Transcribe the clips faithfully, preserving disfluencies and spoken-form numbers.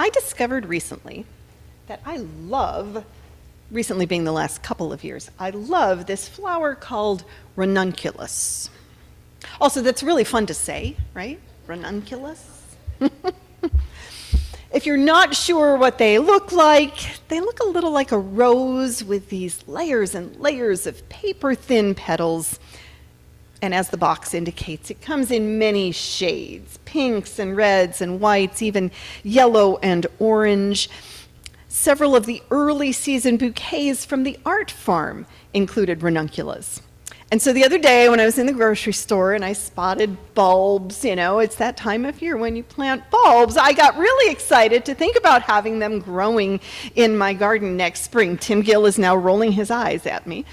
I discovered recently that I love, recently being the last couple of years, I love this flower called ranunculus. Also, that's really fun to say, right? Ranunculus. If you're not sure what they look like, they look a little like a rose with these layers and layers of paper-thin petals. And as the box indicates, it comes in many shades, pinks and reds and whites, even yellow and orange. Several of the early season bouquets from the art farm included ranunculus. And so the other day when I was in the grocery store and I spotted bulbs, you know, it's that time of year when you plant bulbs, I got really excited to think about having them growing in my garden next spring. Tim Gill is now rolling his eyes at me.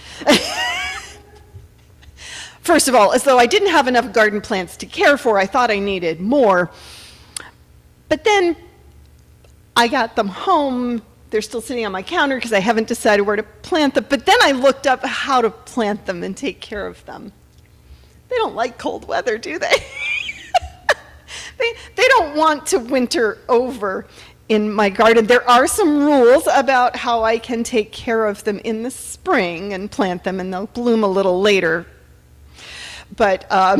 First of all, as though I didn't have enough garden plants to care for, I thought I needed more. But then I got them home. They're still sitting on my counter because I haven't decided where to plant them. But then I looked up how to plant them and take care of them. They don't like cold weather, do they? they, they don't want to winter over in my garden. There are some rules about how I can take care of them in the spring and plant them, and they'll bloom a little later. But um,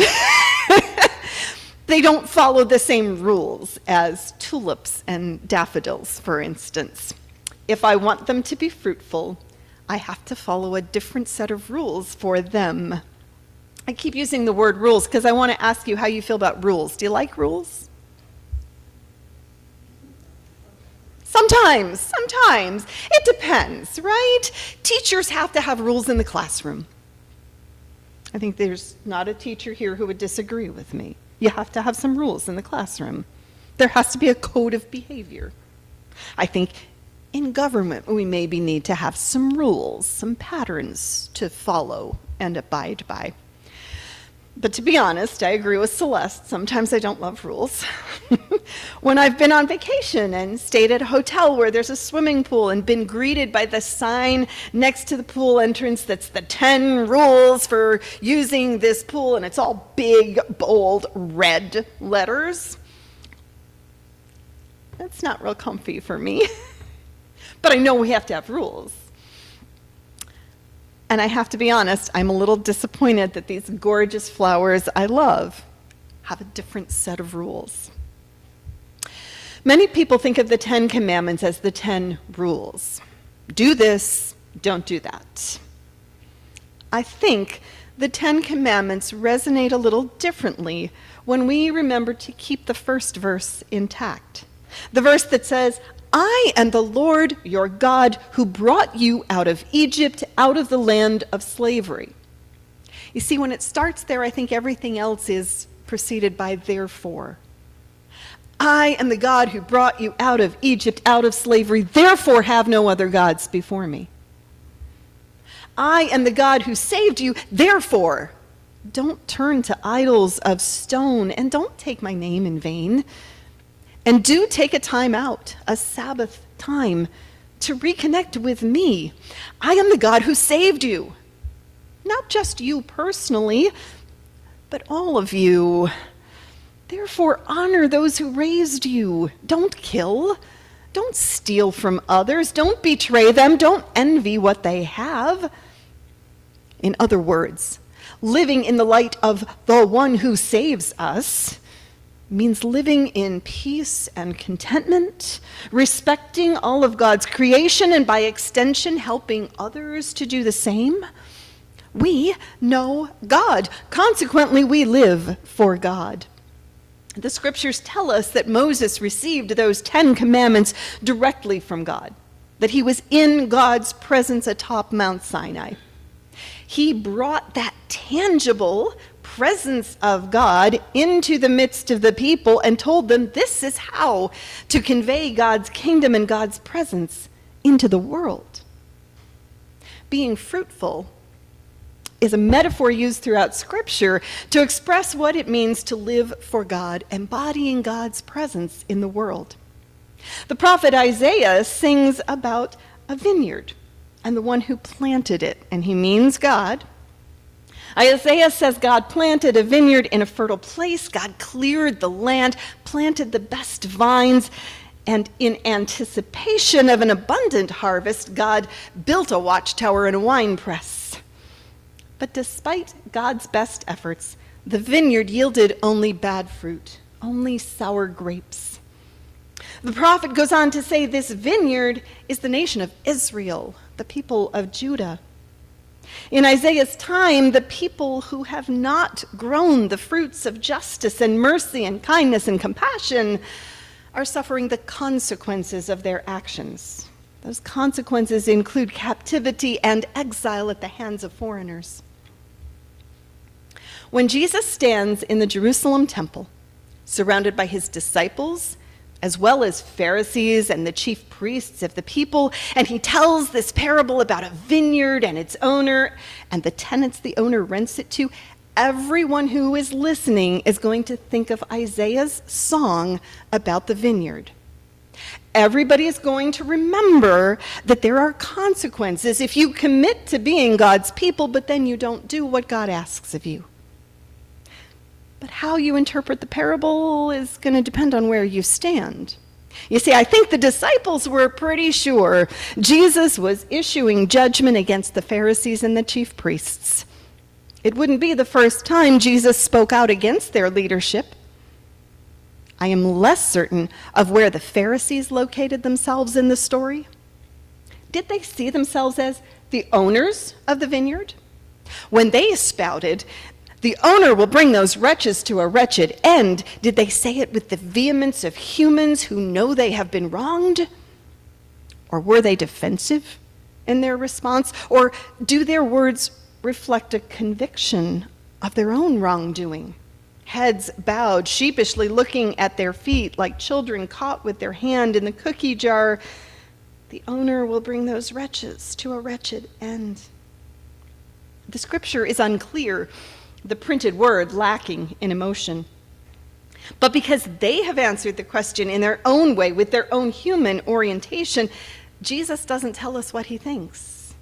they don't follow the same rules as tulips and daffodils, for instance. If I want them to be fruitful, I have to follow a different set of rules for them. I keep using the word rules because I want to ask you how you feel about rules. Do you like rules? Sometimes, sometimes. It depends, right? Teachers have to have rules in the classroom. I think there's not a teacher here who would disagree with me. You have to have some rules in the classroom. There has to be a code of behavior. I think in government we maybe need to have some rules, some patterns to follow and abide by. But to be honest, I agree with Celeste. Sometimes I don't love rules. When I've been on vacation and stayed at a hotel where there's a swimming pool and been greeted by the sign next to the pool entrance that's the ten rules for using this pool, and it's all big, bold, red letters, that's not real comfy for me. But I know we have to have rules. And I have to be honest, I'm a little disappointed that these gorgeous flowers I love have a different set of rules. Many people think of the Ten Commandments as the ten rules. Do this, don't do that. I think the Ten Commandments resonate a little differently when we remember to keep the first verse intact. The verse that says, I am the Lord your God who brought you out of Egypt, out of the land of slavery. You see, when it starts there, I think everything else is preceded by therefore. I am the God who brought you out of Egypt, out of slavery, therefore have no other gods before me. I am the God who saved you, therefore don't turn to idols of stone and don't take my name in vain. And do take a time out, a Sabbath time, to reconnect with me. I am the God who saved you. Not just you personally, but all of you. Therefore, honor those who raised you. Don't kill. Don't steal from others. Don't betray them. Don't envy what they have. In other words, living in the light of the one who saves us means living in peace and contentment, respecting all of God's creation, and by extension, helping others to do the same. We know God. Consequently, we live for God. The scriptures tell us that Moses received those Ten Commandments directly from God, that he was in God's presence atop Mount Sinai. He brought that tangible presence of God into the midst of the people and told them this is how to convey God's kingdom and God's presence into the world. Being fruitful is a metaphor used throughout Scripture to express what it means to live for God, embodying God's presence in the world. The prophet Isaiah sings about a vineyard and the one who planted it, and he means God. Isaiah says God planted a vineyard in a fertile place. God cleared the land, planted the best vines, And in anticipation of an abundant harvest, God built a watchtower and a wine press. But despite God's best efforts, the vineyard yielded only bad fruit, only sour grapes. The prophet goes on to say this vineyard is the nation of Israel, the people of Judah. In Isaiah's time, the people who have not grown the fruits of justice and mercy and kindness and compassion are suffering the consequences of their actions. Those consequences include captivity and exile at the hands of foreigners. When Jesus stands in the Jerusalem temple, surrounded by his disciples, as well as Pharisees and the chief priests of the people, and he tells this parable about a vineyard and its owner and the tenants the owner rents it to, everyone who is listening is going to think of Isaiah's song about the vineyard. Everybody is going to remember that there are consequences if you commit to being God's people, but then you don't do what God asks of you. But how you interpret the parable is going to depend on where you stand. You see, I think the disciples were pretty sure Jesus was issuing judgment against the Pharisees and the chief priests. It wouldn't be the first time Jesus spoke out against their leadership. I am less certain of where the Pharisees located themselves in the story. Did they see themselves as the owners of the vineyard? When they spouted, "The owner will bring those wretches to a wretched end," did they say it with the vehemence of humans who know they have been wronged? Or were they defensive in their response? Or do their words reflect a conviction of their own wrongdoing? Heads bowed, sheepishly looking at their feet like children caught with their hand in the cookie jar. The owner will bring those wretches to a wretched end. The scripture is unclear, the printed word lacking in emotion. But because they have answered the question in their own way, with their own human orientation, Jesus doesn't tell us what he thinks.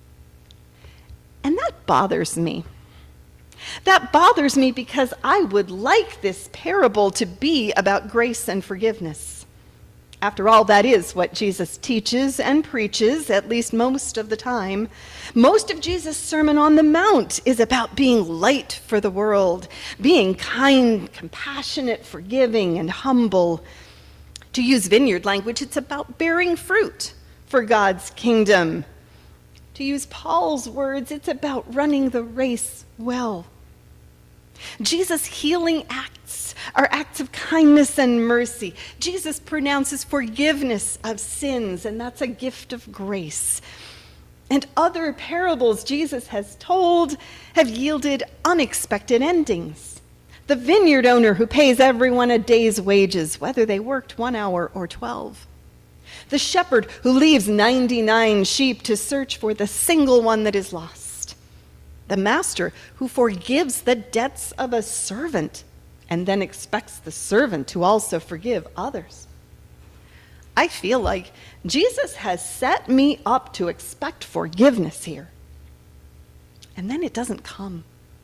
And that bothers me. That bothers me because I would like this parable to be about grace and forgiveness. After all, that is what Jesus teaches and preaches, at least most of the time. Most of Jesus' Sermon on the Mount is about being light for the world, being kind, compassionate, forgiving, and humble. To use vineyard language, it's about bearing fruit for God's kingdom. To use Paul's words, it's about running the race well. Jesus' healing acts are acts of kindness and mercy. Jesus pronounces forgiveness of sins, and that's a gift of grace. And other parables Jesus has told have yielded unexpected endings. The vineyard owner who pays everyone a day's wages, whether they worked one hour or twelve. The shepherd who leaves ninety-nine sheep to search for the single one that is lost. The master who forgives the debts of a servant and then expects the servant to also forgive others. I feel like Jesus has set me up to expect forgiveness here. And then it doesn't come.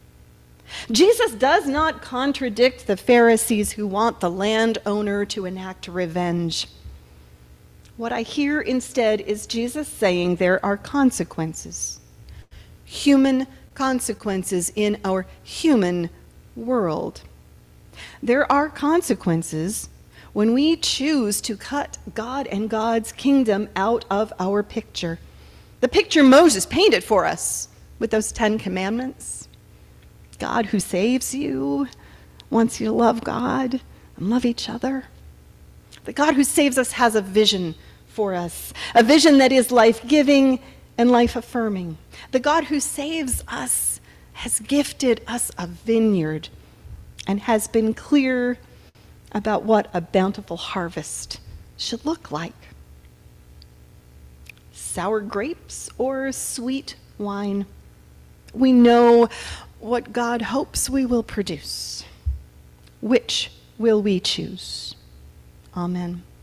Jesus does not contradict the Pharisees who want the landowner to enact revenge. What I hear instead is Jesus saying there are consequences. Human consequences in our human world. There are consequences when we choose to cut God and God's kingdom out of our picture. The picture Moses painted for us with those Ten Commandments. God who saves you, wants you to love God and love each other. The God who saves us has a vision for us, a vision that is life-giving and life-affirming. The God who saves us has gifted us a vineyard and has been clear about what a bountiful harvest should look like. Sour grapes or sweet wine? We know what God hopes we will produce. Which will we choose? Amen.